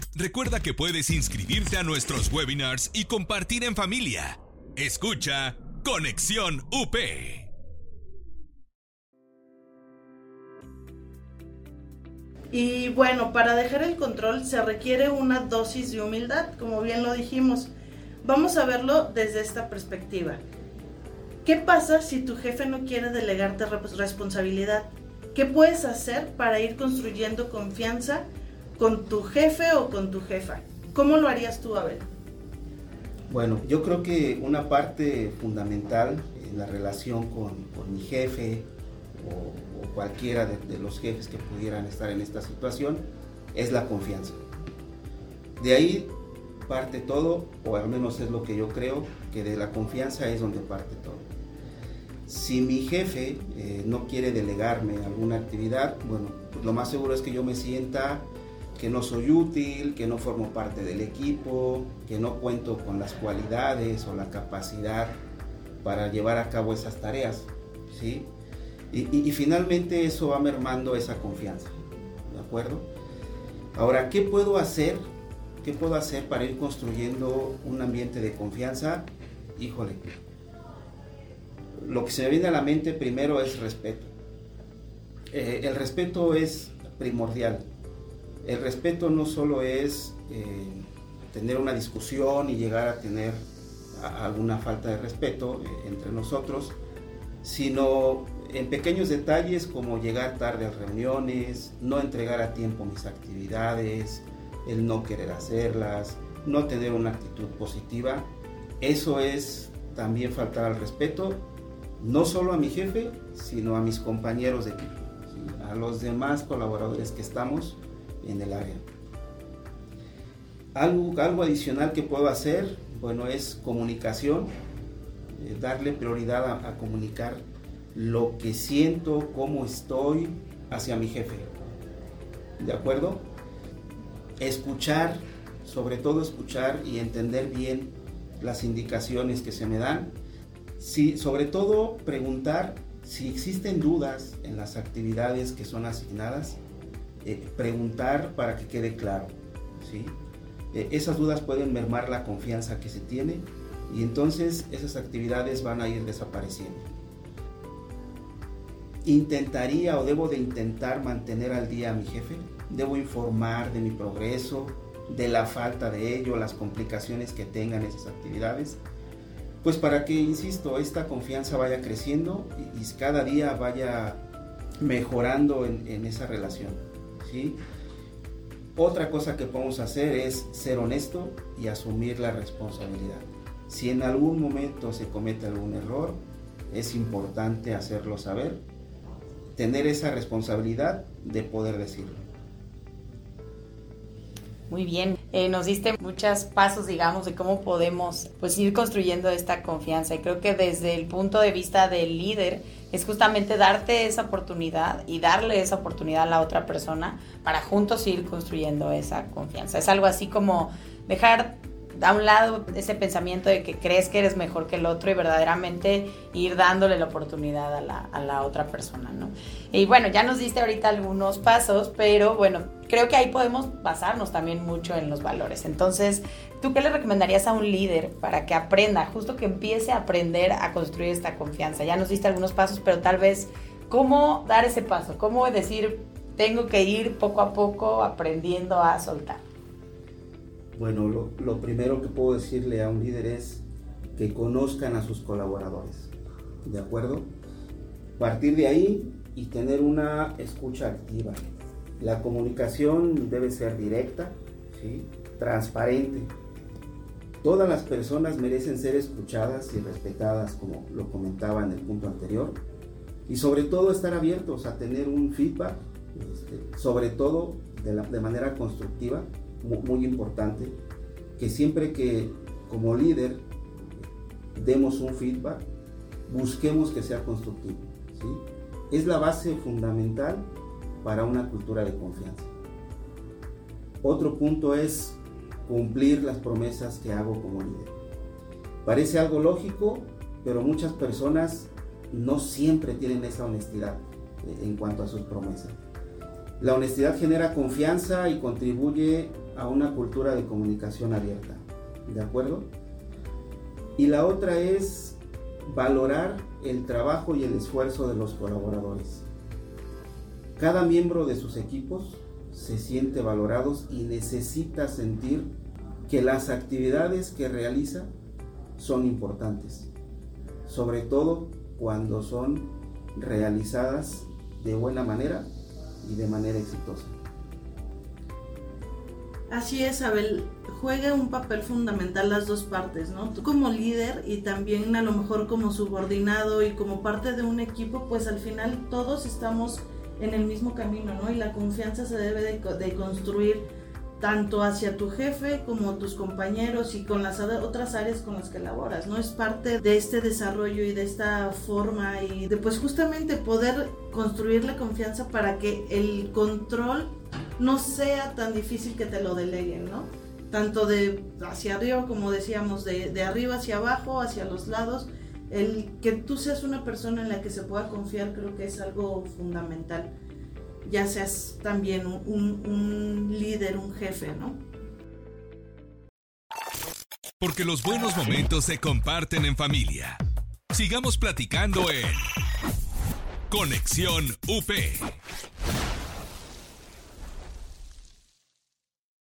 Recuerda que puedes inscribirte a nuestros webinars y compartir en familia. Escucha Conexión UP. Y bueno, para dejar el control se requiere una dosis de humildad, como bien lo dijimos. Vamos a verlo desde esta perspectiva. ¿Qué pasa si tu jefe no quiere delegarte responsabilidad? ¿Qué puedes hacer para ir construyendo confianza con tu jefe o con tu jefa? ¿Cómo lo harías tú, Abel? Bueno, yo creo que una parte fundamental en la relación con mi jefe o cualquiera de los jefes que pudieran estar en esta situación es la confianza. De ahí parte todo, o al menos es lo que yo creo, que de la confianza es donde parte todo. Si mi jefe no quiere delegarme alguna actividad, bueno, pues lo más seguro es que yo me sienta que no soy útil, que no formo parte del equipo, que no cuento con las cualidades o la capacidad para llevar a cabo esas tareas, ¿sí? Y finalmente eso va mermando esa confianza, ¿de acuerdo? Ahora, ¿qué puedo hacer? ¿Qué puedo hacer para ir construyendo un ambiente de confianza? Híjole, lo que se me viene a la mente primero es respeto. El respeto es primordial. El respeto no solo es tener una discusión y llegar a tener alguna falta de respeto entre nosotros, sino en pequeños detalles como llegar tarde a reuniones, no entregar a tiempo mis actividades, el no querer hacerlas, no tener una actitud positiva. Eso es también faltar al respeto, no solo a mi jefe, sino a mis compañeros de equipo, ¿sí? A los demás colaboradores que estamos en el área. Algo adicional que puedo hacer, bueno, es comunicación, darle prioridad a comunicar lo que siento, cómo estoy hacia mi jefe, ¿de acuerdo? Escuchar, sobre todo escuchar y entender bien las indicaciones que se me dan. Sí, sobre todo preguntar si existen dudas en las actividades que son asignadas, preguntar para que quede claro, ¿sí? Esas dudas pueden mermar la confianza que se tiene y entonces esas actividades van a ir desapareciendo. Intentaría o debo de intentar mantener al día a mi jefe, debo informar de mi progreso, de la falta de ello, las complicaciones que tengan esas actividades, pues para que, insisto, esta confianza vaya creciendo y cada día vaya mejorando en esa relación, ¿sí? Otra cosa que podemos hacer es ser honesto y asumir la responsabilidad. Si en algún momento se comete algún error, es importante hacerlo saber, tener esa responsabilidad de poder decirlo. Muy bien, nos diste muchos pasos, digamos, de cómo podemos pues ir construyendo esta confianza, y creo que desde el punto de vista del líder es justamente darte esa oportunidad y darle esa oportunidad a la otra persona para juntos ir construyendo esa confianza. Es algo así como dejar a un lado ese pensamiento de que crees que eres mejor que el otro y verdaderamente ir dándole la oportunidad a la otra persona, ¿no? Y bueno, ya nos diste ahorita algunos pasos, pero bueno, creo que ahí podemos basarnos también mucho en los valores. Entonces, ¿tú qué le recomendarías a un líder para que aprenda, justo que empiece a aprender a construir esta confianza? Ya nos diste algunos pasos, pero tal vez, ¿cómo dar ese paso? ¿Cómo decir, tengo que ir poco a poco aprendiendo a soltar? Bueno, lo primero que puedo decirle a un líder es que conozcan a sus colaboradores, ¿de acuerdo? Partir de ahí y tener una escucha activa. La comunicación debe ser directa, ¿sí? Transparente. Todas las personas merecen ser escuchadas y respetadas, como lo comentaba en el punto anterior, y sobre todo estar abiertos a tener un feedback, sobre todo de manera constructiva. Muy importante que siempre que como líder demos un feedback, busquemos que sea constructivo, ¿sí? Es la base fundamental para una cultura de confianza. Otro punto es cumplir las promesas que hago como líder. Parece algo lógico, pero muchas personas no siempre tienen esa honestidad en cuanto a sus promesas. La honestidad genera confianza y contribuye a una cultura de comunicación abierta, ¿de acuerdo? Y la otra es valorar el trabajo y el esfuerzo de los colaboradores. Cada miembro de sus equipos se siente valorados y necesita sentir que las actividades que realiza son importantes, sobre todo cuando son realizadas de buena manera y de manera exitosa. Así es, Abel, juega un papel fundamental las dos partes, ¿no? Tú como líder y también a lo mejor como subordinado y como parte de un equipo, pues al final todos estamos en el mismo camino, ¿no? Y la confianza se debe de construir tanto hacia tu jefe como tus compañeros y con las otras áreas con las que laboras, ¿no? Es parte de este desarrollo y de esta forma y de pues justamente poder construir la confianza para que el control no sea tan difícil que te lo deleguen, ¿no? Tanto de hacia arriba, como decíamos, de arriba hacia abajo, hacia los lados. El que tú seas una persona en la que se pueda confiar creo que es algo fundamental. Ya seas también un líder, un jefe, ¿no? Porque los buenos momentos se comparten en familia. Sigamos platicando en Conexión UP.